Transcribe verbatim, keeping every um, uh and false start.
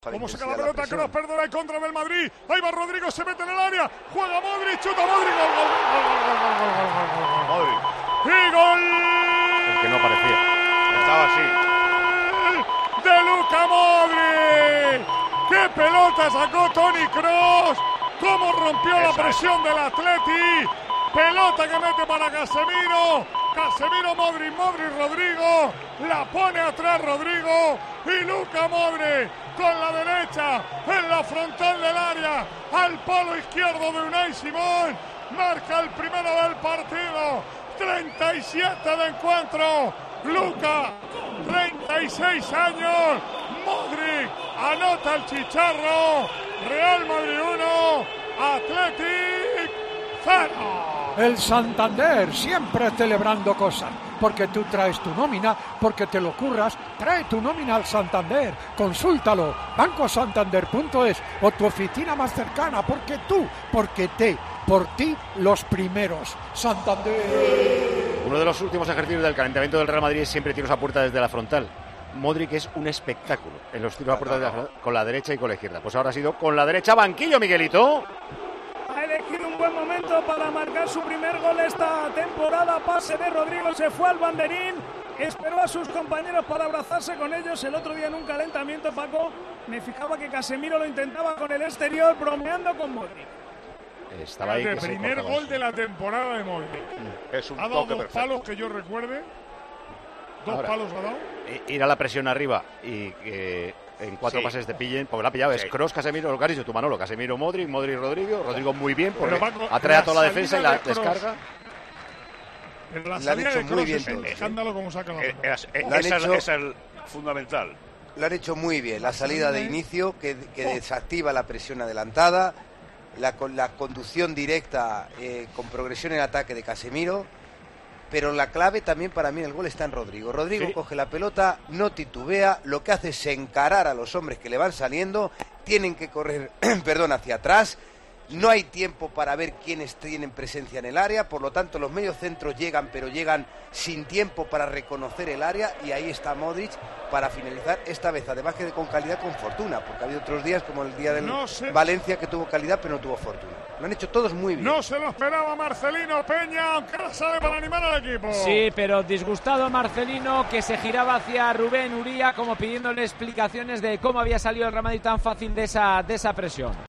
Como saca la pelota, Kroos, perdona, el contra del Madrid. Ahí va Rodrigo, se mete en el área. Juega Modric, chuta Modric. Gol, gol, gol, gol, gol, gol, gol. Y gol. El que no parecía. Estaba así. De Luka Modric. ¡Qué pelota sacó Toni Kroos! ¡Cómo rompió Esa. la presión del Atleti! Pelota que mete para Casemiro. Casemiro, Modric, Modric, Rodrigo. La pone atrás Rodrigo. Y Luka Modric con la derecha en la frontal del área. Al palo izquierdo de Unai Simón. Marca el primero del partido. treinta y siete de encuentro. Luka, treinta y seis años. Modric anota el chicharro. Real Madrid uno, Athletic cero. El Santander, siempre celebrando cosas, porque tú traes tu nómina, porque te lo curras, trae tu nómina al Santander, consúltalo, banco santander punto es o tu oficina más cercana, porque tú, porque te, por ti, los primeros. Santander. Uno de los últimos ejercicios del calentamiento del Real Madrid es siempre tiros a puerta desde la frontal. Modric es un espectáculo en los tiros a puerta de la frontal, con la derecha y con la izquierda. Pues ahora ha sido con la derecha, banquillo, Miguelito. Ha elegido un buen momento para marcar su primer gol esta temporada. Pase de Rodrigo, se fue al banderín, esperó a sus compañeros para abrazarse con ellos. El otro día en un calentamiento, Paco, me fijaba que Casemiro lo intentaba con el exterior, bromeando con Modric. Estaba ahí. El primer gol de la temporada de Modric. Es un ha dado toque dos perfecto. palos que yo recuerde. Dos Ahora, palos ha dado. Ir a la presión arriba y que en cuatro Sí. pases te pillen, porque la ha pillado, Sí. es Kroos, Casemiro, lo que has dicho tú, Manolo, Casemiro, Modric, Modric, Rodrigo, Rodrigo muy bien, porque Pero, Paco, atrae a la toda la defensa y la salida de Kroos, descarga. Pero la La han salida hecho de muy Kroos bien es un todos, ¿eh? escándalo como saca la Eh, pelota. es- eh, Lo han esa es- hecho- esa es fundamental. Lo han hecho muy bien, la salida de inicio que, que desactiva la presión adelantada, la, con- la conducción directa eh, con progresión en ataque de Casemiro, pero la clave también para mí en el gol está en Rodrigo. Rodrigo Sí. coge la pelota, no titubea, lo que hace es encarar a los hombres que le van saliendo, tienen que correr perdón, hacia atrás. No hay tiempo para ver quiénes tienen presencia en el área, por lo tanto los mediocentros llegan, pero llegan sin tiempo para reconocer el área, y ahí está Modric para finalizar, esta vez además que con calidad, con fortuna, porque ha habido otros días como el día del No sé. Valencia que tuvo calidad pero no tuvo fortuna. Lo han hecho todos muy bien. No se lo esperaba Marcelino Peña, aunque ahora sale para animar al equipo. Sí, pero disgustado Marcelino, que se giraba hacia Rubén Uría como pidiéndole explicaciones de cómo había salido el Real Madrid tan fácil de esa, de esa presión.